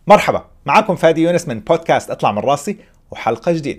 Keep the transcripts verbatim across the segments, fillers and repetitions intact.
مرحبا، معكم فادي يونس من بودكاست اطلع من راسي وحلقة جديدة.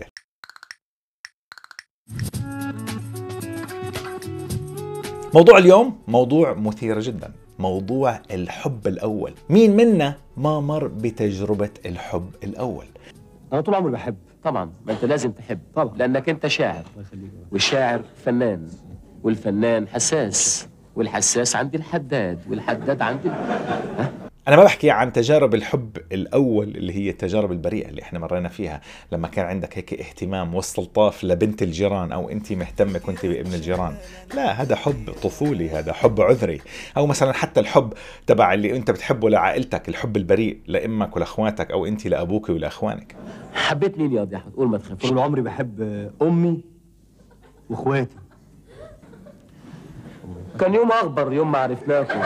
موضوع اليوم موضوع مثير جدا، موضوع الحب الأول. مين منا ما مر بتجربة الحب الأول؟ أنا طول عمري بحب. طبعا ما أنت لازم تحب طبعا، لأنك أنت شاعر، والشاعر فنان، والفنان حساس، والحساس عند الحداد، والحداد عند ال... ها؟ أنا ما بحكي عن تجارب الحب الأول اللي هي التجارب البريئة اللي إحنا مرينا فيها لما كان عندك هيك اهتمام واستلطاف لبنت الجيران، أو أنت مهتمة كنت بابن الجيران. لا، هذا حب طفولي، هذا حب عذري. أو مثلا حتى الحب تبع اللي أنت بتحبه لعائلتك، الحب البريء لأمك ولأخواتك، أو أنت لأبوك ولأخوانك. حبيت مين يا ضياء؟ قول ما تخافش. طول عمري بحب أمي وإخواتي. كان يوم أخبر يوم ما عرفناكم.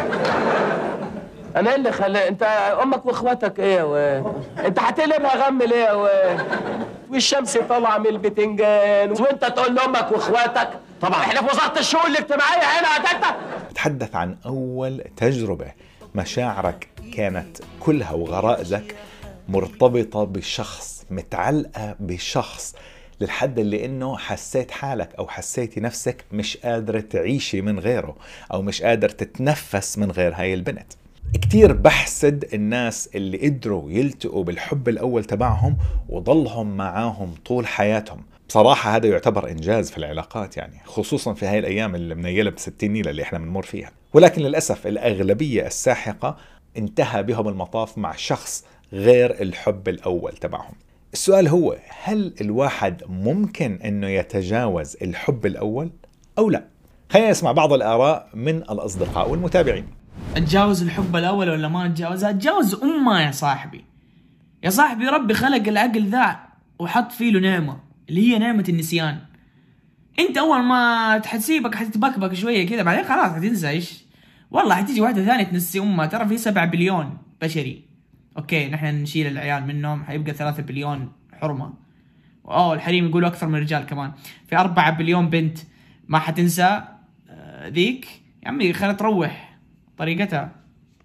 انا ايه اللي خلى انت امك واخواتك ايه و... انت هتقلبها غم ليه و... والشمس طالعه من البتنجان وانت تقول لامك واخواتك؟ طبعا احنا في وزاره الشؤون الاجتماعيه هنا يا تتا. تحدث عن اول تجربه مشاعرك كانت كلها وغرائزك مرتبطه بشخص، متعلقه بشخص، للحد اللي انه حسيت حالك او حسيتي نفسك مش قادره تعيشي من غيره، او مش قادر تتنفس من غير هاي البنت. كتير بحسد الناس اللي قدروا يلتقوا بالحب الأول تبعهم وضلهم معاهم طول حياتهم. بصراحة هذا يعتبر إنجاز في العلاقات، يعني خصوصا في هاي الأيام اللي منيلة بستين نيلة اللي احنا بنمر فيها. ولكن للأسف الأغلبية الساحقة انتهى بهم المطاف مع شخص غير الحب الأول تبعهم. السؤال هو، هل الواحد ممكن أنه يتجاوز الحب الأول أو لا؟ خلينا نسمع بعض الآراء من الأصدقاء والمتابعين. اتجاوز الحب الأول ولا ما اتجاوز؟ اتجاوز أمه يا صاحبي. يا صاحبي ربي خلق العقل ذا وحط فيه له نعمة اللي هي نعمة النسيان. انت أول ما تحسيبك حتتبكبك شوية كذا، بعدين خلاص حتنسى. ايش والله حتيجي واحدة ثانية تنسي أمها. ترى في سبعة بليون بشري، اوكي نحن نشيل العيال منهم حيبقى ثلاثة بليون حرمة، أوه الحريم يقولوا أكثر من الرجال كمان. في أربعة بليون بنت ما حتنسى ذيك. يا عمي خلينا تروح طريقتها.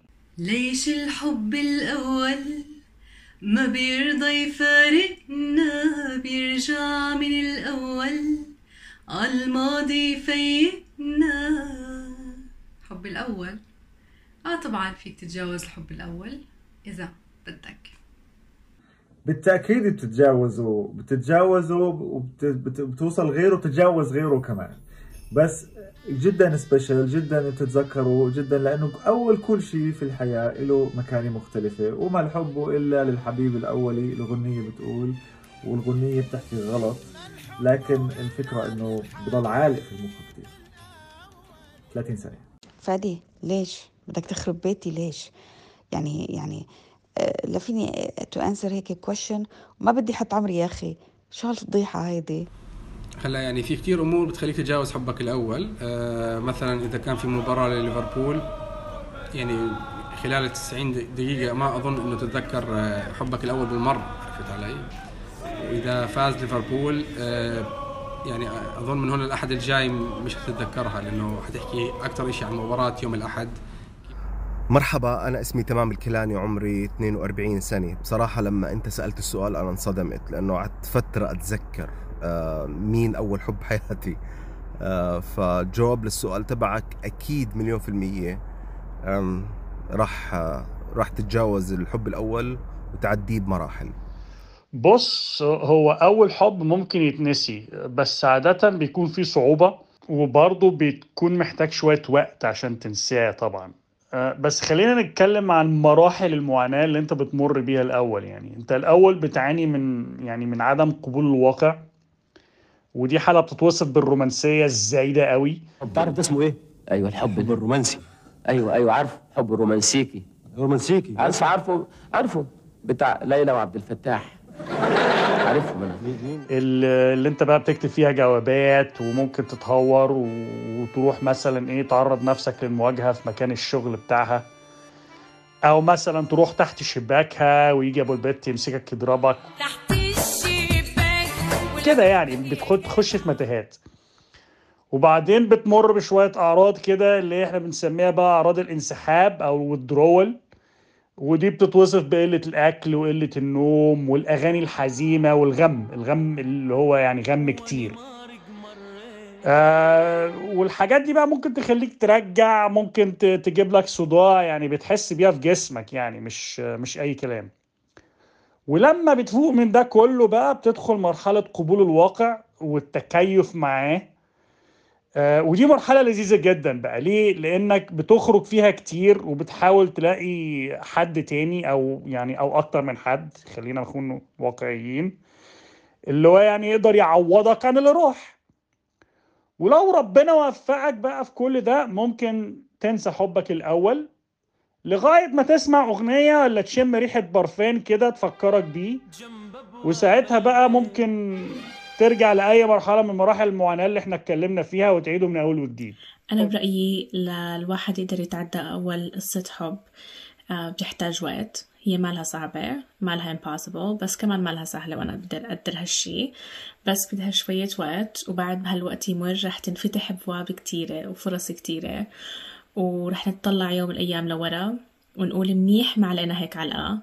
ليش الحب الأول ما بيرضى يفارقنا، بيرجع من الأول عالماضي فايقنا. حب الأول آه طبعا فيك تتجاوز الحب الأول إذا بدك. بالتأكيد بتتجاوزه بتتجاوزه وبتوصل غيره، بتتجاوز غيره كمان. بس جدا سبيشال، جدا تتذكروا جدا، لأنه أول كل شيء في الحياة له مكانة مختلفة، وما الحب إلا للحبيب الأولي. الغنية بتقول والغنية بتحكي غلط، لكن الفكرة إنه بضل عالق في المخ كتير. ثلاثين سنة. فادي ليش بدك تخرب بيتي؟ ليش يعني يعني أه لا فيني تو انسر هيك كويشن وما بدي حط عمري يا أخي. شو هالفضيحة هيدي؟ هلا يعني في كتير امور بتخليك تتجاوز حبك الاول. آه مثلا اذا كان في مباراه لليفربول، يعني خلال التسعين دقيقه ما اظن انه تتذكر حبك الاول بالمره، عرفت علي؟ واذا فاز ليفربول آه يعني اظن من هون الاحد الجاي مش هتتذكرها، لانه حتحكي اكثر شيء عن مباراه يوم الاحد. مرحبا، أنا اسمي تمام الكيلاني وعمري اثنين وأربعين سنة. بصراحة لما أنت سألت السؤال أنا انصدمت، لأنه قعدت فترة أتذكر آه مين أول حب حياتي. آه فجواب للسؤال تبعك أكيد مليون في المية راح آه راح تتجاوز الحب الأول وتعديه بمراحل. بص، هو أول حب ممكن يتنسي، بس عادة بيكون فيه صعوبة، وبرضه بتكون محتاج شوية وقت عشان تنساه طبعا. بس خلينا نتكلم عن مراحل المعاناة اللي انت بتمر بيها الأول. يعني انت الأول بتعاني من يعني من عدم قبول الواقع، ودي حالة بتتوصف بالرومانسية الزايدة قوي. بتعرف ده اسمه ايه؟ ايوه الحب الحب الرومانسي. ايوه ايوه عارفه، حب الرومانسيكي. رومانسيكي عارفه عارفه عارفه بتاع ليلى وعبد الفتاح. عارفهم انا. اللي انت بقى بتكتب فيها جوابات، وممكن تتهور وتروح مثلا ايه تعرض نفسك للمواجهة في مكان الشغل بتاعها، او مثلا تروح تحت شباكها ويجي ابو البيت يمسكك يضربك تحت الشباك كده. يعني بتخش في متاهات، وبعدين بتمر بشوية اعراض كده اللي احنا بنسميها بقى اعراض الانسحاب او الدرول. ودي بتتوصف بقلة الأكل وقلة النوم والأغاني الحزينة والغم، الغم اللي هو يعني غم كتير. آه والحاجات دي بقى ممكن تخليك ترجع، ممكن تجيب لك صداع، يعني بتحس بيها في جسمك، يعني مش مش أي كلام. ولما بتفوق من ده كله بقى بتدخل مرحلة قبول الواقع والتكيف معاه. آه ودي مرحلة لذيذة جدا بقى. ليه؟ لأنك بتخرج فيها كتير وبتحاول تلاقي حد تاني، أو يعني أو أكتر من حد، خلينا نكون واقعيين، اللي هو يعني يقدر يعوضك عن اللي راح. ولو ربنا وفقك بقى في كل ده، ممكن تنسى حبك الأول لغاية ما تسمع أغنية ولا تشم ريحة برفان كده تفكرك بيه، وساعتها بقى ممكن ترجع لأي مرحلة من مراحل المعاناة اللي احنا اتكلمنا فيها وتعيده من أول وجديد. أنا برأيي للواحد يقدر يتعدى أول قصة حب بتحتاج وقت. هي مالها صعبة، مالها impossible، بس كمان مالها سهلة، وأنا بقدر أقدر هالشي، بس بدها شوية وقت. وبعد بهالوقت يمر رح تنفتح أبواب كتيرة وفرص كتيرة، ورح نتطلع يوم من الأيام لورا ونقول منيح ما علينا هيك علقة.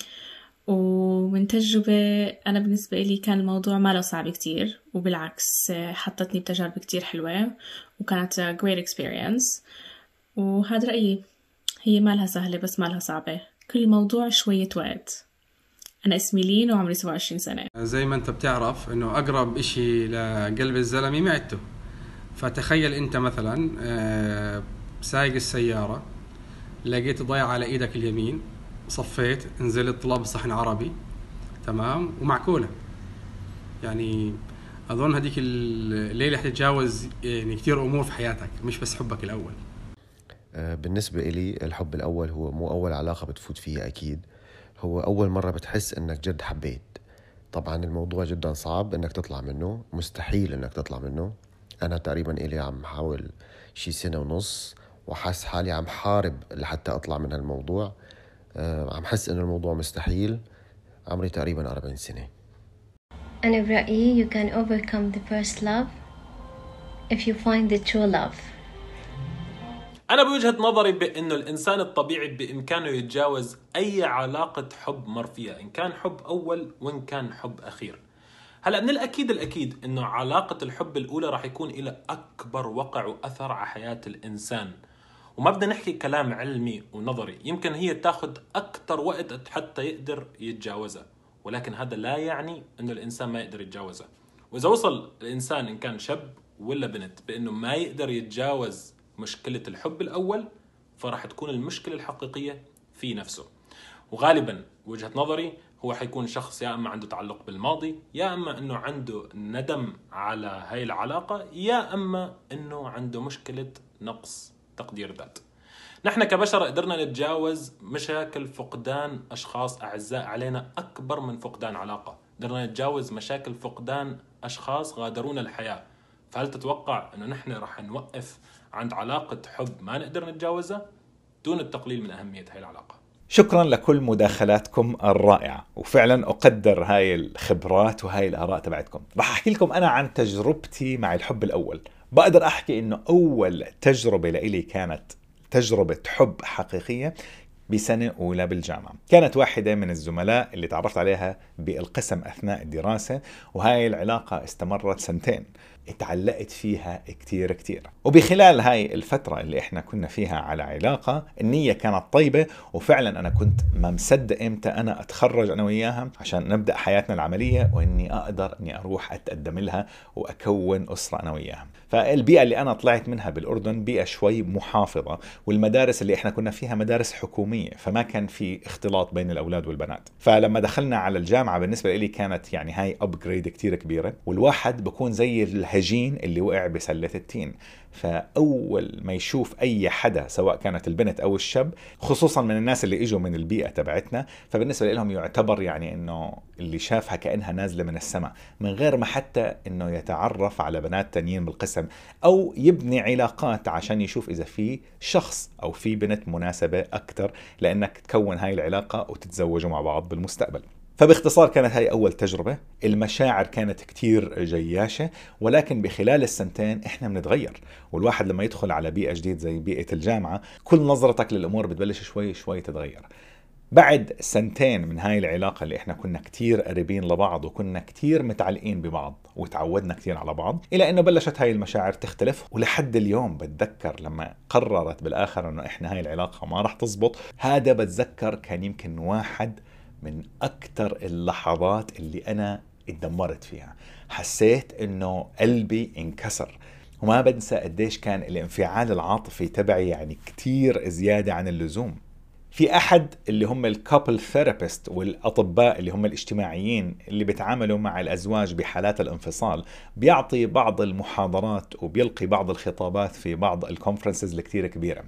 ومن تجربة أنا بالنسبة لي كان الموضوع ما له صعب كتير، وبالعكس حطتني بتجارب كتير حلوة وكانت great experience. وهذا رأيي، هي ما لها سهلة بس ما لها صعبة، كل الموضوع شوية وقت. أنا اسمي لين وعمري سبعة وعشرين سنة. زي ما أنت بتعرف إنه أقرب إشي لقلب الزلمة معدته. فتخيل أنت مثلا سايق السيارة، لقيت ضيعة على إيدك اليمين، صفيت، نزلت طلب صحن عربي، تمام، ومعكولة. يعني أظن هديك الليلة حتتجاوز يعني كتير أمور في حياتك، مش بس حبك الأول. بالنسبة إلي الحب الأول هو مو أول علاقة بتفوت فيها، أكيد هو أول مرة بتحس إنك جد حبيت. طبعا الموضوع جدا صعب إنك تطلع منه، مستحيل إنك تطلع منه. أنا تقريبا إلي عم حاول شي سنة ونص، وحاس حالي عم حارب لحتى أطلع من هالموضوع. أه عم حس إنه الموضوع مستحيل. عمري تقريبا أربعين سنة. أنا برأيي you can overcome the first love if you find the true love. أنا بوجهة نظري بأنه الإنسان الطبيعي بإمكانه يتجاوز أي علاقة حب مر فيها، إن كان حب أول وإن كان حب أخير. هلأ من الأكيد الأكيد أنه علاقة الحب الأولى راح يكون إلى أكبر وقع وأثر على حياة الإنسان، وما بدنا نحكي كلام علمي ونظري، يمكن هي تاخد أكتر وقت حتى يقدر يتجاوزها، ولكن هذا لا يعني أنه الإنسان ما يقدر يتجاوزها. وإذا وصل الإنسان إن كان شاب ولا بنت بأنه ما يقدر يتجاوز مشكلة الحب الأول، فراح تكون المشكلة الحقيقية في نفسه. وغالبا وجهة نظري هو حيكون شخص يا أما عنده تعلق بالماضي، يا أما أنه عنده ندم على هاي العلاقة، يا أما أنه عنده مشكلة نقص تقدير ذات. نحن كبشر قدرنا نتجاوز مشاكل فقدان أشخاص أعزاء علينا أكبر من فقدان علاقة. قدرنا نتجاوز مشاكل فقدان أشخاص غادرونا الحياة. فهل تتوقع أنه نحن رح نوقف عند علاقة حب ما نقدر نتجاوزها دون التقليل من أهمية هاي العلاقة؟ شكرا لكل مداخلاتكم الرائعة، وفعلا أقدر هاي الخبرات وهاي الآراء تبعتكم. رح أحكي لكم أنا عن تجربتي مع الحب الأول. بقدر أحكي إنه أول تجربة لإلي كانت تجربة حب حقيقية بسنة أولى بالجامعة. كانت واحدة من الزملاء اللي تعرفت عليها بالقسم أثناء الدراسة، وهاي العلاقة استمرت سنتين. اتعلقت فيها كتير كتير، وبخلال هاي الفترة اللي احنا كنا فيها على علاقة، النية كانت طيبة، وفعلا انا كنت ما مصدق امتى انا اتخرج انا وياها عشان نبدأ حياتنا العملية، واني اقدر اني اروح اتقدم لها واكون اسرة انا وياها. فالبيئة اللي انا طلعت منها بالاردن بيئة شوي محافظة، والمدارس اللي احنا كنا فيها مدارس حكومية، فما كان في اختلاط بين الاولاد والبنات. فلما دخلنا على الجامعة بالنسبة لي كانت يعني هاي ابجريد كتير كبيرة، والواحد بكون زي الهجين اللي وقع بسلة التين. فأول ما يشوف أي حدا سواء كانت البنت أو الشاب، خصوصا من الناس اللي إجوا من البيئة تبعتنا، فبالنسبة لهم يعتبر يعني إنه اللي شافها كأنها نازلة من السماء، من غير ما حتى إنه يتعرف على بنات تانيين بالقسم أو يبني علاقات عشان يشوف إذا في شخص أو في بنت مناسبة أكتر لأنك تكون هاي العلاقة وتتزوجوا مع بعض بالمستقبل. فباختصار كانت هاي أول تجربة. المشاعر كانت كتير جياشة، ولكن بخلال السنتين إحنا بنتغير، والواحد لما يدخل على بيئة جديد زي بيئة الجامعة، كل نظرتك للأمور بتبلش شوي شوي تتغير. بعد سنتين من هاي العلاقة اللي احنا كنا كتير قريبين لبعض وكنا كتير متعلقين ببعض وتعودنا كتير على بعض، إلى أنه بلشت هاي المشاعر تختلف. ولحد اليوم بتذكر لما قررت بالآخر أنه إحنا هاي العلاقة ما رح تزبط، هذا بتذكر كان يمكن واحد من أكتر اللحظات اللي أنا اتدمرت فيها. حسيت أنه قلبي انكسر، وما بنسى قديش كان الانفعال العاطفي تبعي يعني كتير زيادة عن اللزوم. في أحد اللي هم الكابل ثيرابيست والأطباء اللي هم الاجتماعيين اللي بيتعاملوا مع الأزواج بحالات الانفصال، بيعطي بعض المحاضرات وبيلقي بعض الخطابات في بعض الكونفرنسز الكتير كبيرة.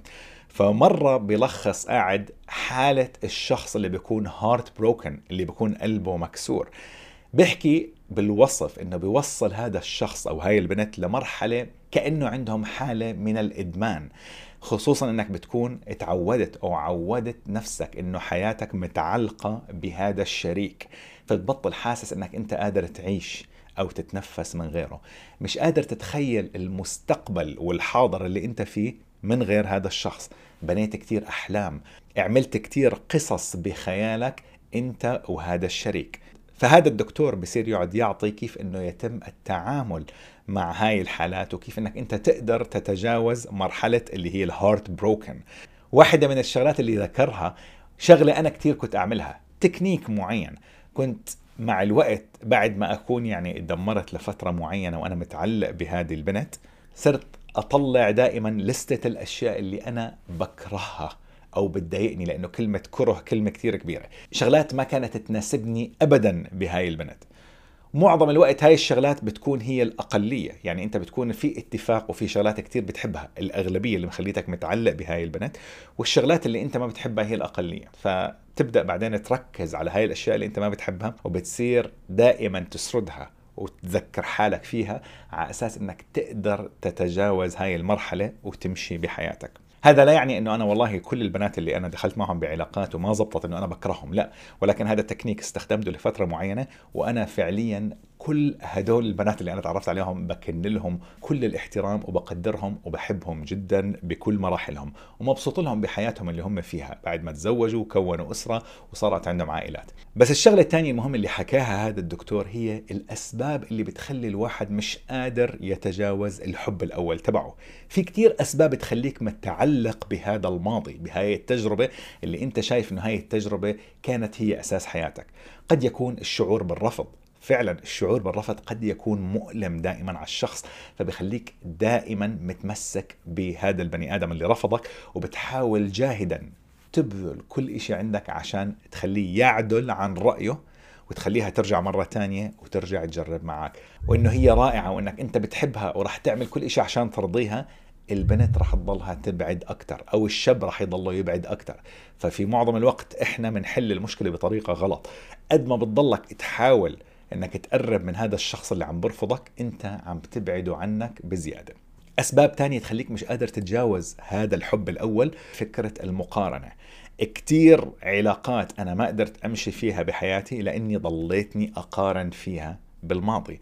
فمرة بيلخص قاعد حالة الشخص اللي بيكون هارت بروكن، اللي بيكون قلبه مكسور. بيحكي بالوصف انه بيوصل هذا الشخص او هاي البنت لمرحلة كأنه عندهم حالة من الإدمان، خصوصا انك بتكون اتعودت او عودت نفسك انه حياتك متعلقة بهذا الشريك، فتبطل حاسس انك انت قادر تعيش او تتنفس من غيره، مش قادر تتخيل المستقبل والحاضر اللي انت فيه من غير هذا الشخص. بنيت كتير احلام، عملت كتير قصص بخيالك انت وهذا الشريك. فهذا الدكتور بصير يقعد يعطي كيف انه يتم التعامل مع هاي الحالات وكيف انك انت تقدر تتجاوز مرحلة اللي هي الهارت بروكن. واحدة من الشغلات اللي ذكرها شغلة انا كتير كنت اعملها، تكنيك معين. كنت مع الوقت بعد ما اكون يعني اتدمرت لفترة معينة وانا متعلق بهذه البنت، صرت اطلع دائما لستة الاشياء اللي انا بكرهها او بتضايقني، لانه كلمة كره كلمة كتير كبيرة. شغلات ما كانت تناسبني ابدا بهاي البنت. معظم الوقت هاي الشغلات بتكون هي الأقلية، يعني أنت بتكون في اتفاق وفي شغلات كتير بتحبها، الأغلبية اللي مخليتك متعلق بهاي البنت، والشغلات اللي أنت ما بتحبها هي الأقلية. فتبدأ بعدين تركز على هاي الأشياء اللي أنت ما بتحبها، وبتصير دائما تسردها وتذكر حالك فيها على أساس أنك تقدر تتجاوز هاي المرحلة وتمشي بحياتك. هذا لا يعني انه انا والله كل البنات اللي انا دخلت معهم بعلاقات وما زبطت انه انا بكرههم، لا، ولكن هذا التكنيك استخدمته لفترة معينة، وانا فعليا كل هدول البنات اللي انا تعرفت عليهم بكن لهم كل الاحترام وبقدرهم وبحبهم جدا بكل مراحلهم، ومبسوط لهم بحياتهم اللي هم فيها بعد ما تزوجوا وكونوا اسرة وصارت عندهم عائلات. بس الشغلة الثانية المهم اللي حكاها هذا الدكتور هي الاسباب اللي بتخلي الواحد مش قادر يتجاوز الحب الاول تبعه. في كتير اسباب تخليك متعلق بهذا الماضي، بهاي التجربة اللي انت شايف انه هاي التجربة كانت هي اساس حياتك. قد يكون الشعور بالرفض، فعلا الشعور بالرفض قد يكون مؤلم دائما على الشخص، فبيخليك دائما متمسك بهذا البني آدم اللي رفضك، وبتحاول جاهدا تبذل كل إشي عندك عشان تخليه يعدل عن رأيه وتخليها ترجع مرة تانية وترجع تجرب معك، وإنه هي رائعة وإنك أنت بتحبها ورح تعمل كل إشي عشان ترضيها. البنت رح تضلها تبعد أكتر، أو الشاب رح يضله يبعد أكتر. ففي معظم الوقت إحنا بنحل المشكلة بطريقة غلط. قد ما بتضلك تحاول انك تقرب من هذا الشخص اللي عم برفضك، انت عم تبعده عنك بزيادة. اسباب تانية تخليك مش قادر تتجاوز هذا الحب الاول، فكرة المقارنة. كتير علاقات انا ما قدرت امشي فيها بحياتي لاني ضليتني اقارن فيها بالماضي.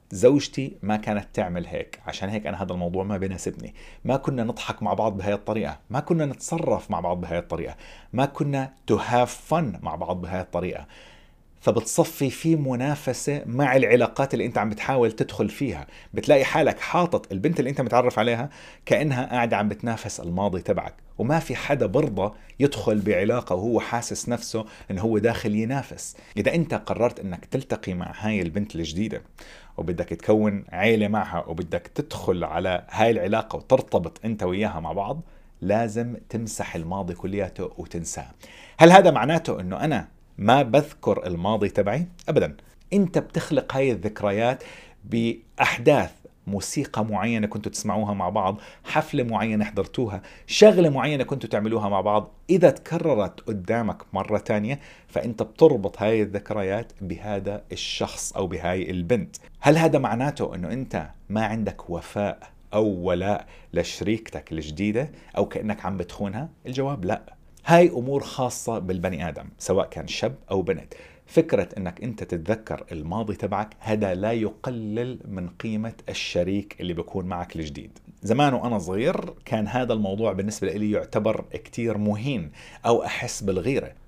زوجتي ما كانت تعمل هيك، عشان هيك انا هذا الموضوع ما بيناسبني. ما كنا نضحك مع بعض بهاي الطريقة، ما كنا نتصرف مع بعض بهاي الطريقة، ما كنا to have fun مع بعض بهاي الطريقة. فبتصفي في منافسة مع العلاقات اللي انت عم بتحاول تدخل فيها. بتلاقي حالك حاطط البنت اللي انت متعرف عليها كأنها قاعدة عم بتنافس الماضي تبعك، وما في حدا برضى يدخل بعلاقة وهو حاسس نفسه انه هو داخل ينافس. اذا انت قررت انك تلتقي مع هاي البنت الجديدة وبدك تكون عيلة معها وبدك تدخل على هاي العلاقة وترتبط انت وياها مع بعض، لازم تمسح الماضي كلياته وتنساه. هل هذا معناته انه انا ما بذكر الماضي تبعي؟ أبدا. أنت بتخلق هاي الذكريات بأحداث، موسيقى معينة كنتوا تسمعوها مع بعض، حفلة معينة حضرتوها، شغلة معينة كنتوا تعملوها مع بعض. إذا تكررت قدامك مرة تانية فأنت بتربط هاي الذكريات بهذا الشخص أو بهاي البنت. هل هذا معناته أنه أنت ما عندك وفاء أو ولاء لشريكتك الجديدة أو كأنك عم بتخونها؟ الجواب لا. هاي أمور خاصة بالبني آدم سواء كان شاب أو بنت. فكرة أنك أنت تتذكر الماضي تبعك هذا لا يقلل من قيمة الشريك اللي بيكون معك الجديد. زمان وأنا صغير كان هذا الموضوع بالنسبة لي يعتبر كتير مهين، أو أحس بالغيرة،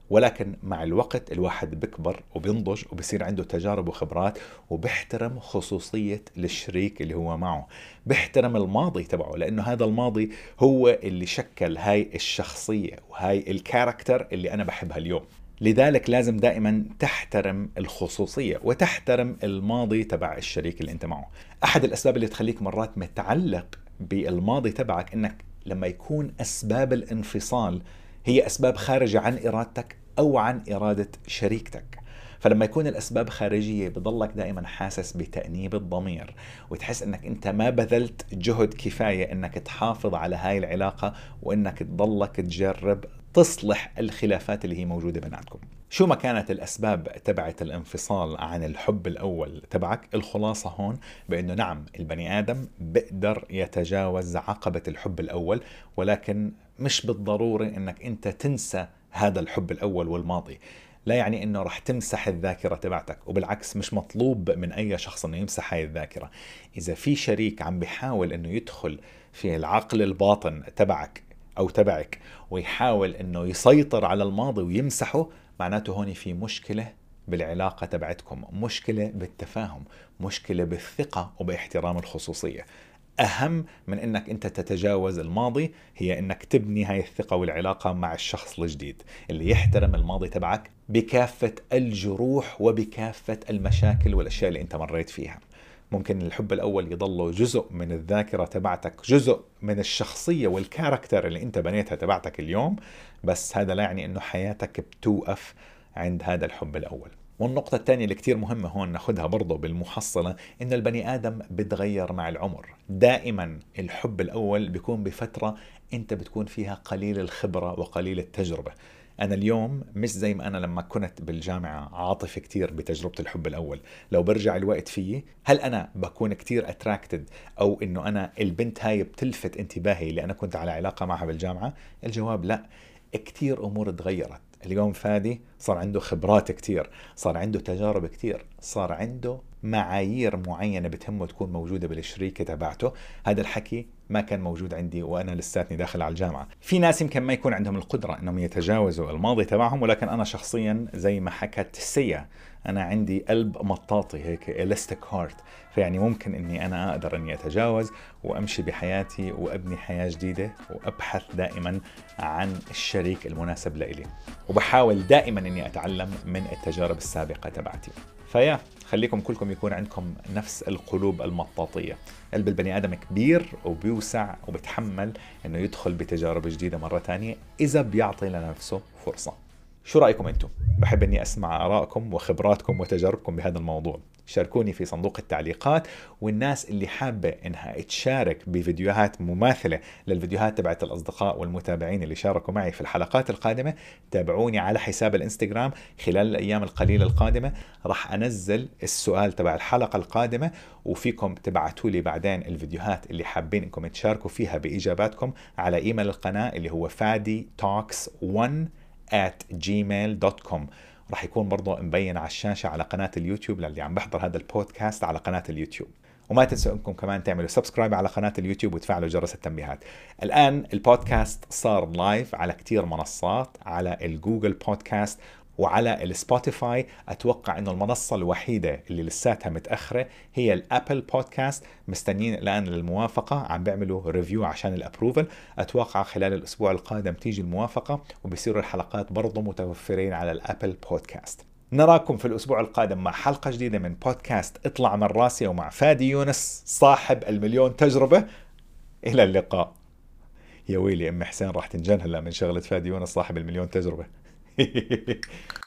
ولكن مع الوقت الواحد بيكبر وبينضج وبصير عنده تجارب وخبرات وبيحترم خصوصية الشريك اللي هو معه، بيحترم الماضي تبعه، لأنه هذا الماضي هو اللي شكل هاي الشخصية وهاي الكاركتر اللي أنا بحبها اليوم. لذلك لازم دائما تحترم الخصوصية وتحترم الماضي تبع الشريك اللي انت معه. أحد الأسباب اللي تخليك مرات متعلق بالماضي تبعك إنك لما يكون أسباب الانفصال هي أسباب خارجة عن إرادتك أو عن إرادة شريكتك. فلما يكون الأسباب خارجية بضلك دائما حاسس بتأنيب الضمير وتحس أنك أنت ما بذلت جهد كفاية أنك تحافظ على هاي العلاقة وأنك تضلك تجرب تصلح الخلافات اللي هي موجودة بيناتكم. شو ما كانت الأسباب تبعت الانفصال عن الحب الأول تبعك، الخلاصة هون بأنه نعم البني آدم بقدر يتجاوز عقبة الحب الأول، ولكن مش بالضروري أنك أنت تنسى هذا الحب الأول والماضي. لا يعني أنه رح تمسح الذاكرة تبعتك، وبالعكس مش مطلوب من أي شخص أنه يمسح هاي الذاكرة. إذا في شريك عم بيحاول أنه يدخل في العقل الباطن تبعك أو تبعك ويحاول أنه يسيطر على الماضي ويمسحه، معناته هون في مشكلة بالعلاقة تبعتكم، مشكلة بالتفاهم، مشكلة بالثقة وباحترام الخصوصية. أهم من أنك أنت تتجاوز الماضي هي أنك تبني هاي الثقة والعلاقة مع الشخص الجديد اللي يحترم الماضي تبعك بكافة الجروح وبكافة المشاكل والأشياء اللي أنت مريت فيها. ممكن الحب الأول يضله جزء من الذاكرة تبعتك، جزء من الشخصية والكاركتر اللي أنت بنيتها تبعتك اليوم، بس هذا لا يعني أنه حياتك بتوقف عند هذا الحب الأول. والنقطة الثانية اللي كتير مهمة هون ناخدها برضو بالمحصلة، إن البني آدم بتغير مع العمر. دائما الحب الأول بيكون بفترة أنت بتكون فيها قليل الخبرة وقليل التجربة. أنا اليوم مش زي ما أنا لما كنت بالجامعة عاطف كتير بتجربة الحب الأول. لو برجع الوقت فيه، هل أنا بكون كتير أتراكتد أو إنه أنا البنت هاي بتلفت انتباهي اللي أنا كنت على علاقة معها بالجامعة؟ الجواب لا. كتير أمور تغيرت. اليوم فادي صار عنده خبرات كتير، صار عنده تجارب كتير، صار عنده معايير معينة بتهمه تكون موجودة بالشريكة تبعته. هذا الحكي ما كان موجود عندي وأنا لساتني داخل على الجامعة. في ناس يمكن ما يكون عندهم القدرة أنهم يتجاوزوا الماضي تبعهم، ولكن أنا شخصيا زي ما حكت سيا، أنا عندي قلب مطاطي هيك إلاستيك هارت، فيعني ممكن أني أنا أقدر أني أتجاوز وأمشي بحياتي وأبني حياة جديدة، وأبحث دائما عن الشريك المناسب لإلي، وبحاول دائما أني أتعلم من التجارب السابقة تبعتي. فيا خليكم كلكم يكون عندكم نفس القلوب المطاطية. قلب البني آدم كبير وبيوسع وبتحمل أنه يدخل بتجارب جديدة مرة تانية إذا بيعطي لنفسه فرصة. شو رأيكم أنتم؟ بحب أني أسمع آرائكم وخبراتكم وتجاربكم بهذا الموضوع. شاركوني في صندوق التعليقات، والناس اللي حابة إنها تشارك بفيديوهات مماثلة للفيديوهات تبعت الأصدقاء والمتابعين اللي شاركوا معي في الحلقات القادمة، تابعوني على حساب الإنستغرام. خلال الأيام القليلة القادمة راح أنزل السؤال تبع الحلقة القادمة، وفيكم تبعتوا لي بعدين الفيديوهات اللي حابين إنكم تشاركوا فيها بإجاباتكم على إيميل القناة اللي هو فادي توكس ون آت جيميل دوت كوم. راح يكون برضه مبين على الشاشة على قناة اليوتيوب للي عم بحضر هذا البودكاست على قناة اليوتيوب. وما تنسوا انكم كمان تعملوا سبسكرايب على قناة اليوتيوب وتفعلوا جرس التنبيهات. الآن البودكاست صار لايف على كتير منصات، على الجوجل بودكاست وعلى السبوتيفاي. أتوقع أنه المنصة الوحيدة اللي لساتها متأخرة هي الأبل بودكاست. مستنيين الآن للموافقة، عم بيعملوا ريفيو عشان الأبروفل. أتوقع خلال الأسبوع القادم تيجي الموافقة وبيصيروا الحلقات برضو متوفرين على الأبل بودكاست. نراكم في الأسبوع القادم مع حلقة جديدة من بودكاست اطلع من راسي ومع فادي يونس صاحب المليون تجربة. إلى اللقاء. يا ويلي أم حسين راح تنجن هلا من شغلة فادي يونس صاحب المليون تجربة.